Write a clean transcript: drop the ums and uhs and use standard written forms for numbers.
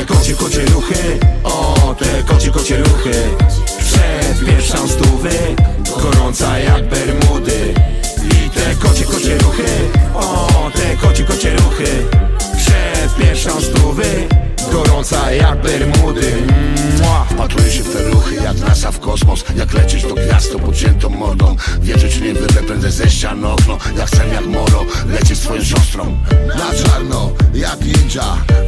te kocie ruchy, o te kocie ruchy. Przepieszczam stówy, gorąca jak Bermudy. I te kocie ruchy, o te kocie ruchy. Przepieszczam stówy, gorąca jak Bermudy. Wpatruję się w te ruchy jak NASA w kosmos. Jak lecieć do gwiazd to podciętą mordą. Wierzyć nie wyrwę, prędzej ze ścian okno. Jak chcę jak moro, lecieć swoją siostrą. Na czarno, jak ninja,